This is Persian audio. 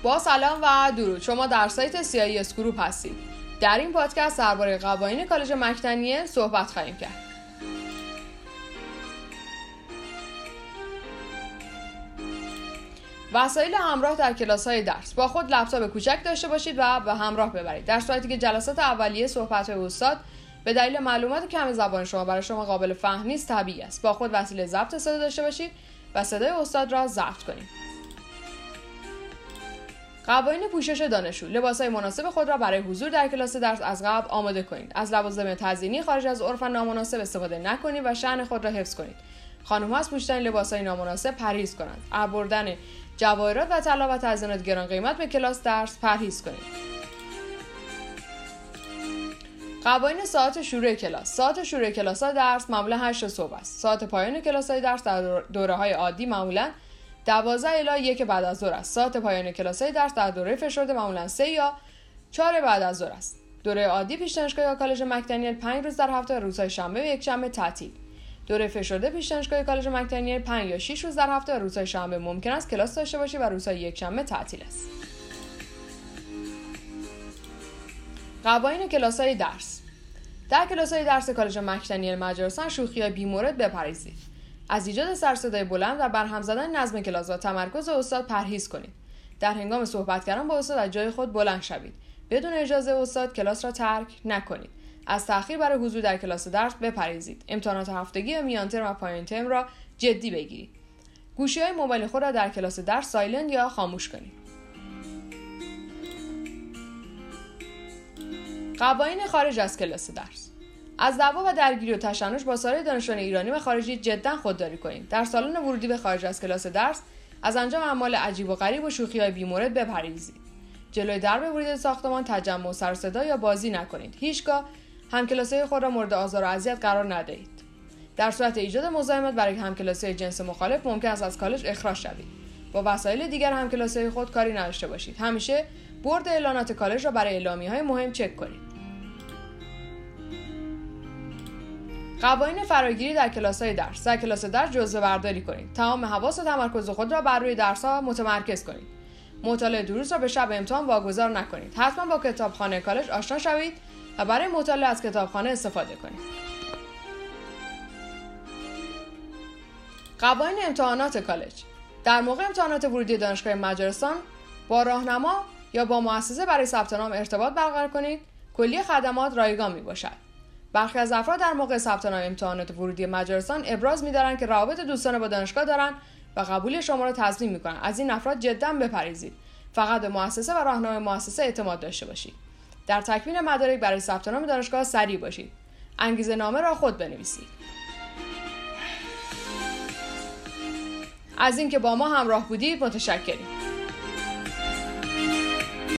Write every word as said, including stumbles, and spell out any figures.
با سلام و درود، شما در سایت سی آی اس گروپ هستید. در این پادکست درباره قوانین کالج مک‌دنیل صحبت خواهیم کرد. وسایل همراه در کلاس‌های درس: با خود لپتاپ کوچک داشته باشید و به همراه ببرید. در صورتی که جلسات اولیه صحبت‌های استاد به دلیل معلومات کم زبان شما برای شما قابل فهم نیست، طبیعی است. با خود وسیله ضبط صدا داشته باشید و صدای استاد را ضبط کنید. قوانین پوشش دانشجو: لباس‌های مناسب خود را برای حضور در کلاس درس از قبل آماده کنید. از لوازم تزیینی خارج از عرف نامناسب استفاده نکنید و شأن خود را حفظ کنید. خانم‌ها از پوشیدن لباس‌های نامناسب پرهیز کنند. از بردن جواهرات و طلا و تزیینات گران قیمت به کلاس درس پرهیز کنید. قوانین ساعت شروع کلاس: ساعت شروع کلاس‌های درس معمولا هشت صبح است. ساعت پایان کلاس‌های درس در دوره‌های عادی معمولا دوازده الی یک بعد از ظهر است. ساعت پایان کلاس‌های درس در دوره فشرده معمولا سه یا چهار بعد از ظهر است. دوره عادی پیش دانشگاه یا کالج مک‌دنیل پنج روز در هفته، روزهای شنبه و یکشنبه تعطیل. دوره فشرده پیش دانشگاه کالج مک‌دنیل پنج یا شش روز در هفته، روزهای شنبه ممکن است کلاس داشته باشید و روزهای یکشنبه تعطیل است. قوانین کلاس‌های درس: در کلاس‌های درس کالج مک‌دنیل مجارستان شوخی‌های بی‌مورد بپرهیزید. از ایجاد سر صدای بلند و برهم زدن نظم کلاس و تمرکز استاد پرهیز کنید. در هنگام صحبت کردن با استاد از جای خود بلند شوید. بدون اجازه استاد کلاس را ترک نکنید. از تأخیر برای حضور در کلاس درس بپرهیزید. امتحانات هفتگی و میان ترم و پایان ترم را جدی بگیرید. گوشی‌های موبایل خود را در کلاس درس سایلنت یا خاموش کنید. قوانین خارج از کلاس درس: از دعوا و درگیری و تشنج با سایر دانشجویان ایرانی و خارجی جدا خودداری کنید. در سالن ورودی به خارج از کلاس درس از انجام اعمال عجیب و غریب و شوخی‌های بی‌مورد بپرهیزید. جلوی درب ورودی ساختمان تجمع و سر و صدا یا بازی نکنید. هیچگاه همکلاسی‌های خود را مورد آزار و اذیت قرار ندهید. در صورت ایجاد مزاحمت برای همکلاسی جنس مخالف ممکن است از کالج اخراج شوید. با وسایل دیگر همکلاسی خود کاری نداشته باشید. همیشه بورد اعلانات کالج را برای اعلامیه‌های مهم چک کنید. قوانین فراگیری در کلاس‌های درس: در کلاس درس جزوه برداری کنید. تمام حواس و تمرکز خود را بر روی درس‌ها متمرکز کنید. مطالعه دروس را به شب امتحان واگذار نکنید. حتما با کتابخانه کالج آشنا شوید و برای مطالعه از کتابخانه استفاده کنید. قوانین امتحانات کالج: در موقع امتحانات ورودی دانشگاه مجارستان با راهنما یا با مؤسسه برای ثبت نام ارتباط برقرار کنید. کلیه خدمات رایگان میباشد. برخی از افراد در موقع ثبت نام امتحانات ورودی مجارستان ابراز می‌دارند که روابط دوستانه با دانشگاه دارند و قبولی شما را تضمین می‌کنند. از این افراد جداً بپرهیزید. فقط به مؤسسه و راهنمای مؤسسه اعتماد داشته باشید. در تکمیل مدارک برای ثبت نام دانشگاه سریع باشید. انگیزه نامه را خود بنویسید. از اینکه با ما همراه بودید متشکریم.